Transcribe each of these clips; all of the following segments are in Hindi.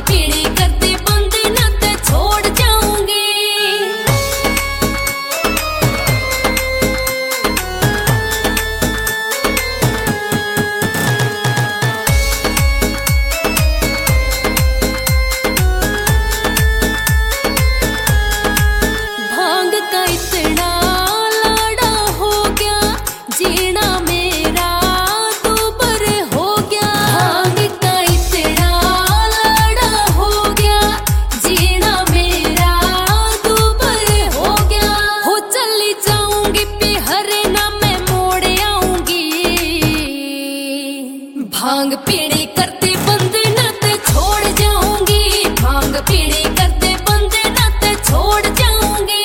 पीड़ी करते बंद ना ते छोड़ जाऊंगी। भांग का इतना लाड़ा हो गया, जीना मेरा दूबर हो गया। भांग का इतना लाड़ा हो गया, जीना मेरा दूबर हो गया। हो चली जाऊंगी पिहरे ना मैं मोड़ आऊंगी। भांग पीड़ी करते बंद ना ते छोड़ जाऊंगी। भांग पीड़ी करते बंद ना ते छोड़ जाऊंगी।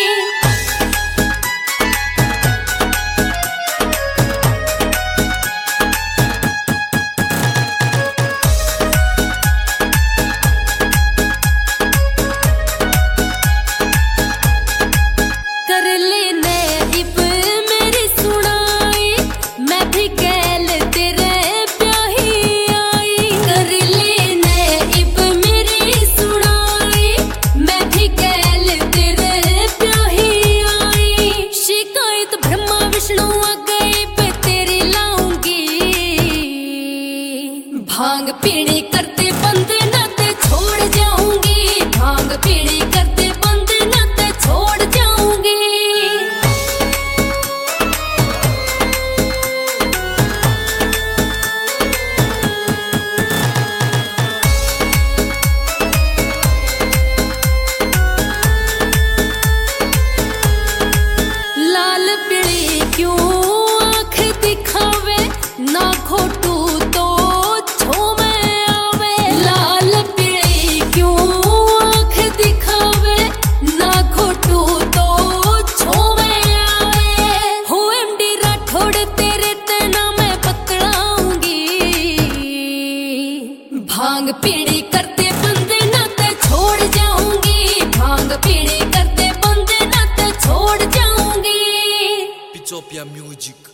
कर लेने इब मेरी सुनाई, मैं भी गैल तेरे प्याही आई। कर लेने इब मेरी सुनाई, मैं भी गैल तेरे प्याही आई। शिकायत ब्रह्मा विष्णु आ गई पे तेरी लाऊंगी। भांग पीड़ी करते बंद ना ते छोड़ जाऊंगी। भांग पीड़ी करते बंद ना ते छोड़ जाऊंगी। लाल पीड़ी क्यों आँख दिखावे, ना खोटू तो छो में आवे। लाल पीड़ी क्यों आँख दिखावे, ना खोटू तो छो में आवे। हो एमडी राठौड़ तेरे तना मैं पकड़ाऊंगी। भांग पीड़ी करते बंद ना ते छोड़ जाऊंगी। भांग पीड़ी करते बंद ना ते छोड़ जाऊंगी। Pitopia Music.